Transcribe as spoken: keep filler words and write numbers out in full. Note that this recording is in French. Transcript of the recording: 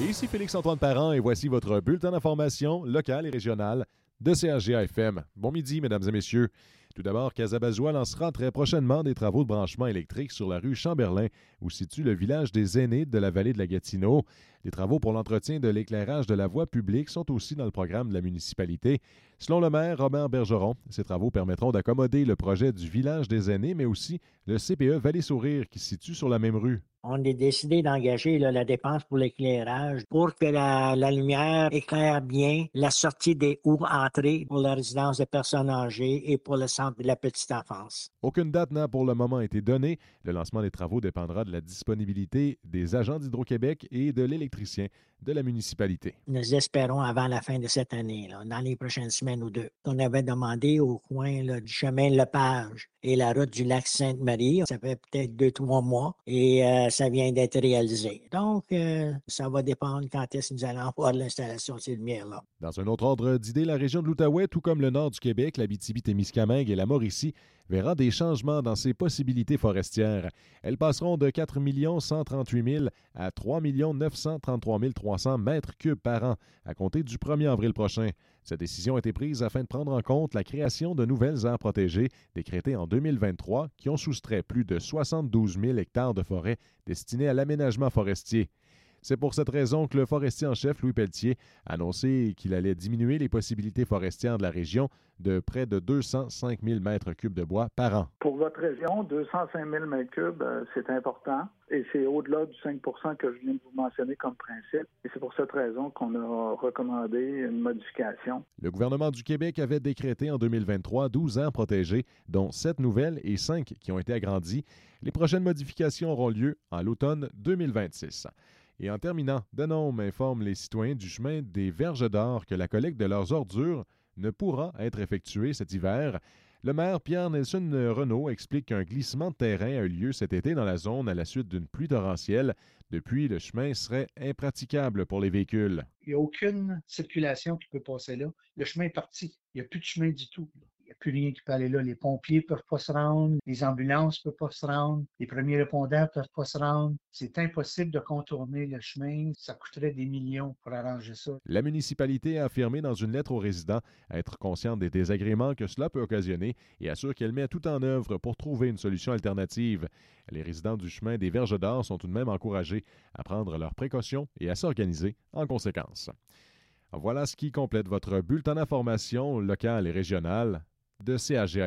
Ici Félix-Antoine Parent et voici votre bulletin d'information locale et régionale de C H G A F M. Bon midi, mesdames et messieurs. Tout d'abord, Casabazois lancera très prochainement des travaux de branchement électrique sur la rue Chamberlain, où situe le village des aînés de la vallée de la Gatineau. Les travaux pour l'entretien de l'éclairage de la voie publique sont aussi dans le programme de la municipalité. Selon le maire Robert Bergeron, ces travaux permettront d'accommoder le projet du village des aînés, mais aussi le C P E Vallée-Sourire qui se situe sur la même rue. On a décidé d'engager là, la dépense pour l'éclairage pour que la, la lumière éclaire bien la sortie des ou entrées pour la résidence des personnes âgées et pour le centre de la petite enfance. Aucune date n'a pour le moment été donnée. Le lancement des travaux dépendra de la disponibilité des agents d'Hydro-Québec et de l'électricien de la municipalité. Nous espérons avant la fin de cette année, là, dans les prochaines semaines ou deux. On avait demandé au coin là, du chemin Lepage et la route du lac Sainte-Marie. Ça fait peut-être deux, trois mois et euh, ça vient d'être réalisé. Donc, euh, ça va dépendre quand est-ce que nous allons avoir l'installation de ces lumières-là. Dans un autre ordre d'idées, la région de l'Outaouais, tout comme le nord du Québec, l'Abitibi-Témiscamingue et la Mauricie, verra des changements dans ses possibilités forestières. Elles passeront de quatre millions cent trente-huit mille à trois millions neuf cent trente-trois mille trois cents mètres cubes par an à compter du premier avril prochain. Cette décision a été prise afin de prendre en compte la création de nouvelles aires protégées décrétées en deux mille vingt-trois qui ont soustrait plus de soixante-douze mille hectares de forêt destinés à l'aménagement forestier. C'est pour cette raison que le forestier en chef, Louis Pelletier, a annoncé qu'il allait diminuer les possibilités forestières de la région de près de deux cent cinq mille mètres cubes de bois par an. Pour votre région, deux cent cinq mille mètres cubes, euh, c'est important et c'est au-delà du cinq pour cent que je viens de vous mentionner comme principe. Et c'est pour cette raison qu'on a recommandé une modification. Le gouvernement du Québec avait décrété en deux mille vingt-trois douze aires protégées, dont sept nouvelles et cinq qui ont été agrandies. Les prochaines modifications auront lieu en l'automne deux mille vingt-six. Et en terminant, Denôme informe les citoyens du chemin des Verges d'Or que la collecte de leurs ordures ne pourra être effectuée cet hiver. Le maire Pierre Nelson Renaud explique qu'un glissement de terrain a eu lieu cet été dans la zone à la suite d'une pluie torrentielle. Depuis, le chemin serait impraticable pour les véhicules. Il n'y a aucune circulation qui peut passer là. Le chemin est parti. Il n'y a plus de chemin du tout. Il n'y a plus rien qui peut aller là. Les pompiers ne peuvent pas se rendre, les ambulances ne peuvent pas se rendre, les premiers répondants ne peuvent pas se rendre. C'est impossible de contourner le chemin. Ça coûterait des millions pour arranger ça. La municipalité a affirmé dans une lettre aux résidents être consciente des désagréments que cela peut occasionner et assure qu'elle met tout en œuvre pour trouver une solution alternative. Les résidents du chemin des Verges d'Or sont tout de même encouragés à prendre leurs précautions et à s'organiser en conséquence. Voilà ce qui complète votre bulletin d'information locale et régionale de C H G A.